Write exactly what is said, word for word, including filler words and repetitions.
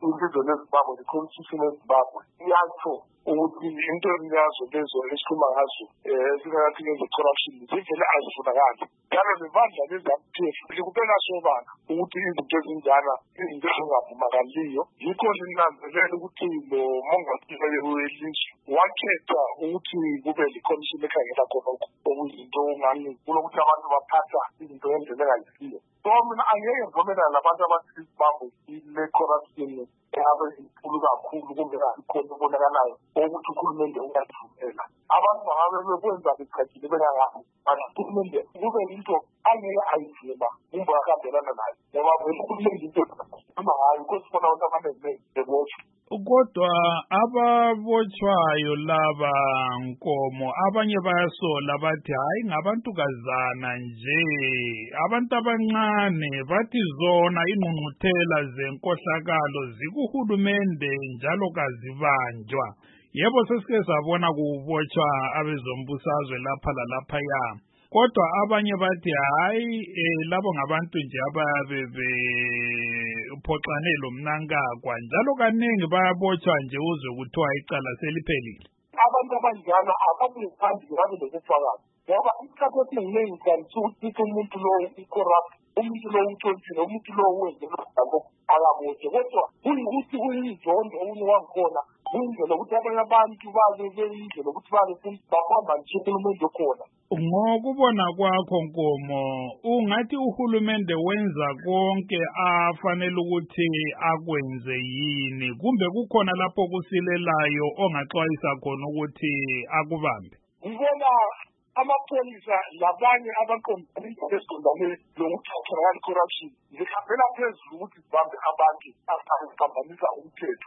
ilizwe leZimbabwe, the constitution leZimbabwe iyatsho ukuthi into yazo lezo esikhuluma ngazo esingakathi ngezo-corruption zivele azifunakali. Njalo nebandla le-ZANU P F likubeka sobala ukuthi izinto ezinjana, izinto ezingavumakaliyo. Yikho linanzelela ukuthi lo mongameli welizwe wakhetha ukuthi kube likhomishini ekhangela khonokho okuyizinto ngani kulokuthi abantu baphatha izinto ngendlela engayisiyo. So mina angeke ngivumelane nabantu abathi iZimbabwe ile-corruption yabe inkulu kakhulu kumbe ikhona ebonakalayo ukuthi uhulumende uyayivumela. Abantu bangabe bekwenza becatshile bengangabo, but uhulumende kube yinto angeke ayivuma kumbe akahambelana nayo, ngoba uhulumende into ama ngayo inkosi funa ukuthi abaningi bebotshwe. Kodwa ababotshwayo laba Nkomo abanye bayasola bathi hayi ngabantukazana nje, abantu abancane, bathi zona ingqungquthela zenkohlakalo zikuhulumende njalo kazibanjwa. Yebo sesike sabona kubotshwa abezombusazwe lapha lalaphaya, kodwa abanye bathi hayi eh, labo ngabantu nje ababe bephoxane lomnankagwa, njalo kaningi bayabotshwa nje uzwe kuthiwa icala seliphelile. Abantu abanjalo ababuthandi ngabe lokufakazi, ngoba isikhathi esiningi kanti ukuthi umuntu lo i-corrupt, umuntu lo untshontshiwe, umuntu lo wenze lokho akabotshwe, kodwa kuyikuthi kuyinzondo okunye wakhona kuyindlela ukuthi abanye abantu babe beyindlela ukuthi babe bahamba nje uhulumende khona. Ngokubona kwakho Nkomo, ungathi uhulumende wenza konke afanele ukuthi akwenze yini, kumbe kukhona lapho kusilelayo ongaxwayisa khona ukuthi akubambe? Ngibona amapholisa labanye abaqondane esiqondane lokuthathwa corruption zihambela phezulu ukuthi zibambe abantu abaphambanisa umthetho.